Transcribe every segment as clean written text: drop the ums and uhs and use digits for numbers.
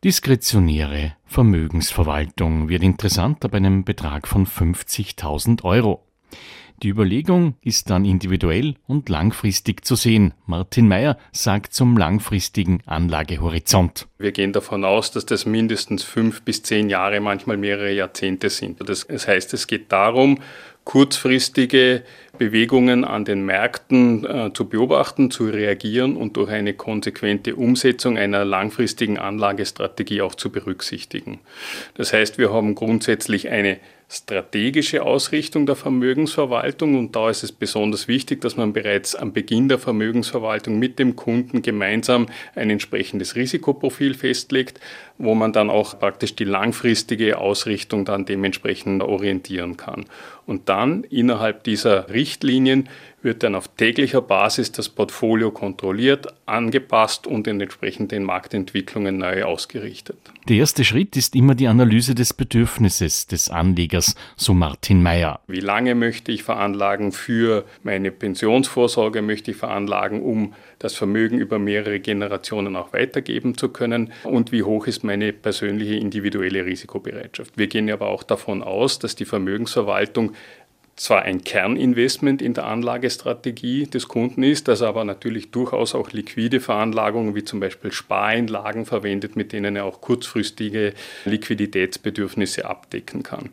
Diskretionäre Vermögensverwaltung wird interessant ab einem Betrag von 50.000 Euro. Die Überlegung ist dann individuell und langfristig zu sehen. Martin Meier sagt zum langfristigen Anlagehorizont. Wir gehen davon aus, dass das mindestens 5 bis 10 Jahre, manchmal mehrere Jahrzehnte sind. Das heißt, es geht darum, kurzfristige Bewegungen an den Märkten zu beobachten, zu reagieren und durch eine konsequente Umsetzung einer langfristigen Anlagestrategie auch zu berücksichtigen. Das heißt, wir haben grundsätzlich eine strategische Ausrichtung der Vermögensverwaltung und da ist es besonders wichtig, dass man bereits am Beginn der Vermögensverwaltung mit dem Kunden gemeinsam ein entsprechendes Risikoprofil festlegt, wo man dann auch praktisch die langfristige Ausrichtung dann dementsprechend orientieren kann. Und dann innerhalb dieser Richtlinien wird dann auf täglicher Basis das Portfolio kontrolliert, angepasst und in entsprechenden Marktentwicklungen neu ausgerichtet. Der erste Schritt ist immer die Analyse des Bedürfnisses des Anlegers, so Martin Meier. Wie lange möchte ich veranlagen für meine Pensionsvorsorge, möchte ich veranlagen, um das Vermögen über mehrere Generationen auch weitergeben zu können und wie hoch ist meine persönliche individuelle Risikobereitschaft. Wir gehen aber auch davon aus, dass die Vermögensverwaltung zwar ein Kerninvestment in der Anlagestrategie des Kunden ist, dass er aber natürlich durchaus auch liquide Veranlagungen wie zum Beispiel Spareinlagen verwendet, mit denen er auch kurzfristige Liquiditätsbedürfnisse abdecken kann.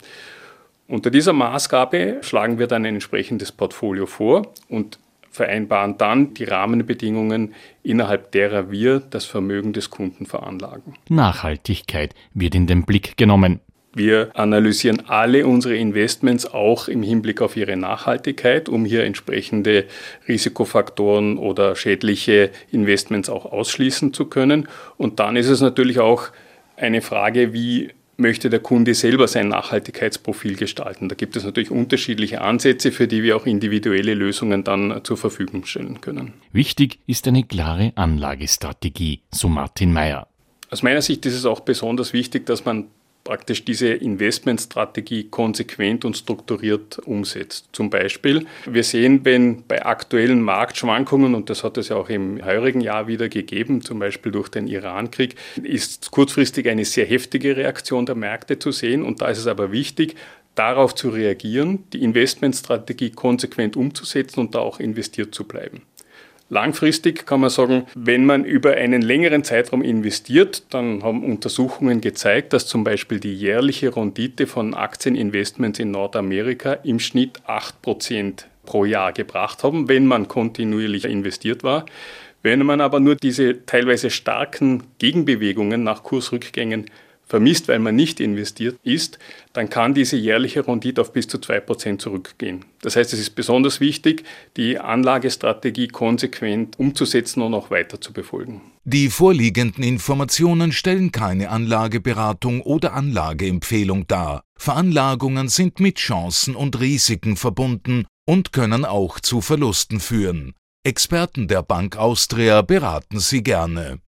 Unter dieser Maßgabe schlagen wir dann ein entsprechendes Portfolio vor und vereinbaren dann die Rahmenbedingungen, innerhalb derer wir das Vermögen des Kunden veranlagen. Nachhaltigkeit wird in den Blick genommen. Wir analysieren alle unsere Investments auch im Hinblick auf ihre Nachhaltigkeit, um hier entsprechende Risikofaktoren oder schädliche Investments auch ausschließen zu können. Und dann ist es natürlich auch eine Frage, wie möchte der Kunde selber sein Nachhaltigkeitsprofil gestalten. Da gibt es natürlich unterschiedliche Ansätze, für die wir auch individuelle Lösungen dann zur Verfügung stellen können. Wichtig ist eine klare Anlagestrategie, so Martin Meier. Aus meiner Sicht ist es auch besonders wichtig, dass man praktisch diese Investmentstrategie konsequent und strukturiert umsetzt. Zum Beispiel, wir sehen, wenn bei aktuellen Marktschwankungen, und das hat es ja auch im heurigen Jahr wieder gegeben, zum Beispiel durch den Iran-Krieg, ist kurzfristig eine sehr heftige Reaktion der Märkte zu sehen. Und da ist es aber wichtig, darauf zu reagieren, die Investmentstrategie konsequent umzusetzen und da auch investiert zu bleiben. Langfristig kann man sagen, wenn man über einen längeren Zeitraum investiert, dann haben Untersuchungen gezeigt, dass zum Beispiel die jährliche Rendite von Aktieninvestments in Nordamerika im Schnitt 8% pro Jahr gebracht haben, wenn man kontinuierlich investiert war. Wenn man aber nur diese teilweise starken Gegenbewegungen nach Kursrückgängen vermisst, weil man nicht investiert ist, dann kann diese jährliche Rendite auf bis zu 2% zurückgehen. Das heißt, es ist besonders wichtig, die Anlagestrategie konsequent umzusetzen und auch weiter zu befolgen. Die vorliegenden Informationen stellen keine Anlageberatung oder Anlageempfehlung dar. Veranlagungen sind mit Chancen und Risiken verbunden und können auch zu Verlusten führen. Experten der Bank Austria beraten Sie gerne.